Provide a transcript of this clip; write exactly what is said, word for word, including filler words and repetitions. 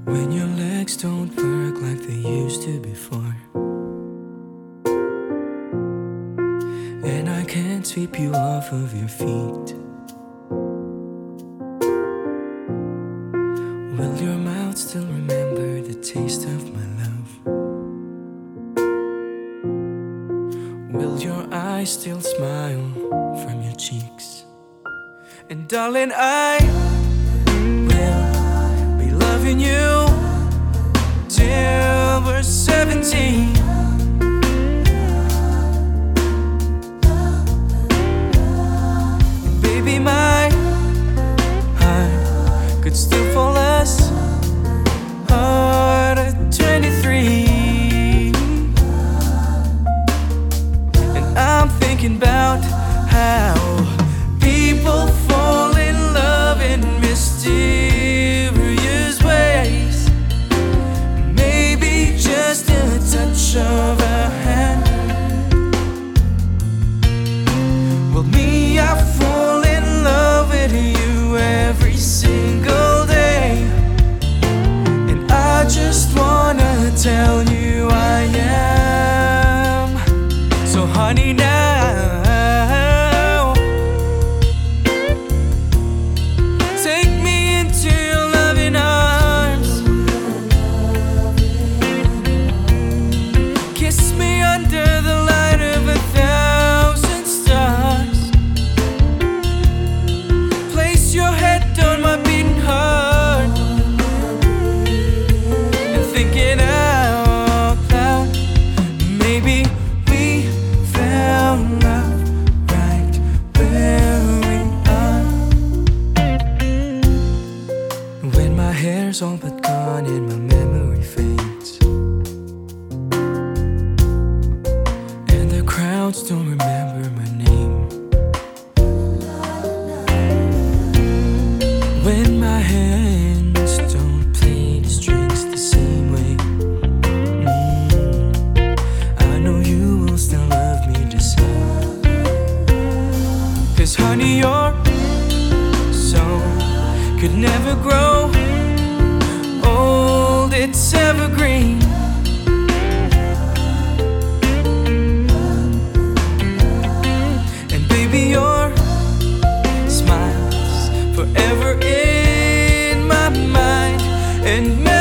When your legs don't work like they used to before, and I can't sweep you off of your feet, will your mouth still remember the taste of my love? Will your eyes still smile from your cheeks? And darling, I will be loving you till we're seventeen. And baby, my heart could still fall less hard at twenty-three. And I'm thinking about how people fall in love in mysterious ways. Maybe just a touch of a hand. Well, me, I fall in love with you every single day, and I just wanna tell you I am. So honey, now take me into your loving arms. Kiss me under the light of a thousand stars. Place your head on my beating heart, and thinking out loud, maybe we found love right where we are. When my hair's all but gone and my memory fades, and the crowds don't remember my name, when my hands don't play the strings the same way, mm, I know you will still love me the same. 'Cause honey, your soul could never grow old, it's evergreen. And baby, your smile's forever in my mind and